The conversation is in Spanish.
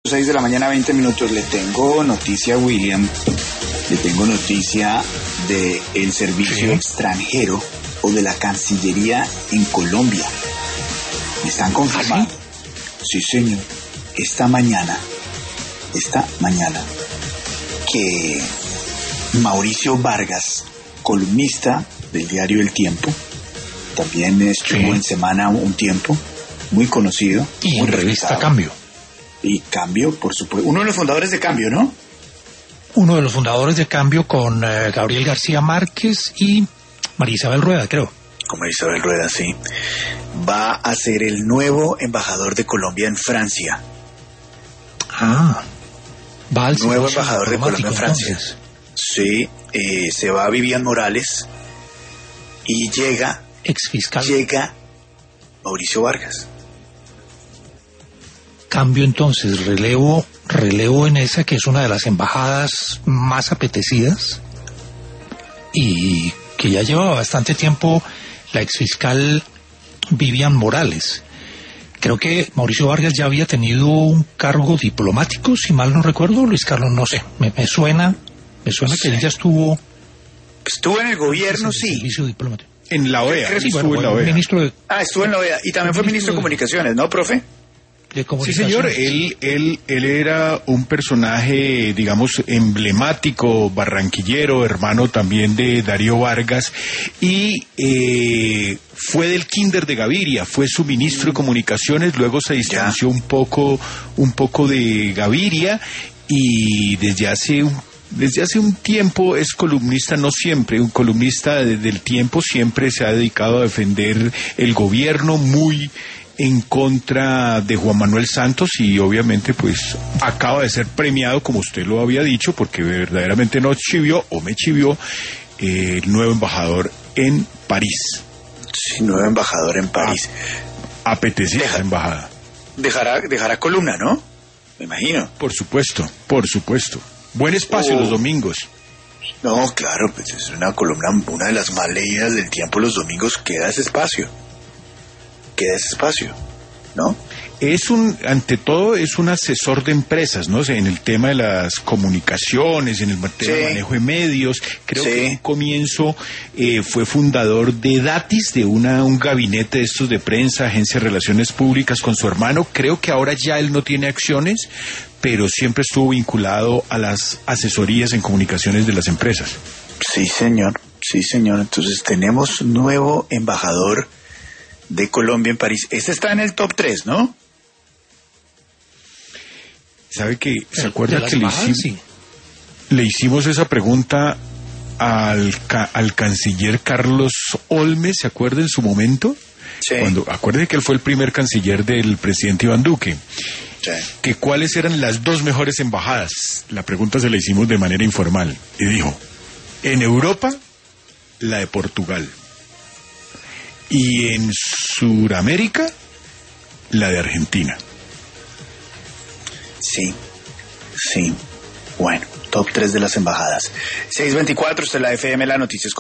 6 de la mañana, 20 minutos. Le tengo noticia, William. Le tengo noticia del servicio extranjero o de la Cancillería en Colombia. Me están confirmando. Sí, señor. Esta mañana, que Mauricio Vargas, columnista del diario El Tiempo, también estuvo en Semana un tiempo, muy conocido. Y muy en revista respetado. Cambio. Y Cambio, por supuesto. Uno de los fundadores de Cambio, ¿no? Uno de los fundadores de Cambio con Gabriel García Márquez y María Isabel Rueda, creo. Como Isabel Rueda, sí. Va a ser el nuevo embajador de Colombia en Francia. Va al Nuevo servicio embajador de Colombia en Francia. entonces. Sí, se va Vivian Morales y llega Exfiscal. Mauricio Vargas. Cambio entonces, relevo en esa que es una de las embajadas más apetecidas y que ya lleva bastante tiempo la exfiscal Vivian Morales. Creo que Mauricio Vargas ya había tenido un cargo diplomático, si mal no recuerdo, Luis Carlos, no sé, me suena que él ya estuvo en el gobierno, sí. Servicio diplomático. En la OEA, Creo que estuvo en la OEA. Ministro de Estuvo en la OEA y también fue ministro de Comunicaciones, ¿no, profe? Sí, Comunicaciones. señor, él era un personaje, digamos, emblemático, barranquillero, hermano también de Darío Vargas, y fue del Kinder de Gaviria, fue su ministro de Comunicaciones, luego se distanció un poco de Gaviria, y desde hace un tiempo es columnista, no siempre, un columnista del Tiempo, siempre se ha dedicado a defender el gobierno, muy en contra de Juan Manuel Santos, y obviamente pues acaba de ser premiado, como usted lo había dicho, porque verdaderamente me chivió el nuevo embajador en París. Sí, nuevo embajador en París. Apetecida esa embajada. Dejará columna, ¿no? Me imagino. Por supuesto. Buen espacio los domingos. No, claro, pues es una columna, una de las más leídas del Tiempo los domingos. Queda ese espacio, ¿no? Ante todo es un asesor de empresas, ¿no? O sea, en el tema de las comunicaciones, en el tema de manejo de medios. Creo que en un comienzo fue fundador de Datis, de un gabinete de estos de prensa, agencia de relaciones públicas, con su hermano. Creo que ahora ya él no tiene acciones, pero siempre estuvo vinculado a las asesorías en comunicaciones de las empresas. Sí, señor. Entonces tenemos nuevo embajador de Colombia en París. Este está en el top 3, ¿no? ¿Sabe que se acuerda que le hicimos esa pregunta al canciller Carlos Olmes, ¿se acuerda en su momento? Sí. Acuérdese que él fue el primer canciller del presidente Iván Duque. Sí. Que cuáles eran las dos mejores embajadas. La pregunta se la hicimos de manera informal y dijo: en Europa, la de Portugal, y en Sudamérica, la de Argentina. Sí. Bueno, top 3 de las embajadas. 6:24, usted la FM, la Noticias.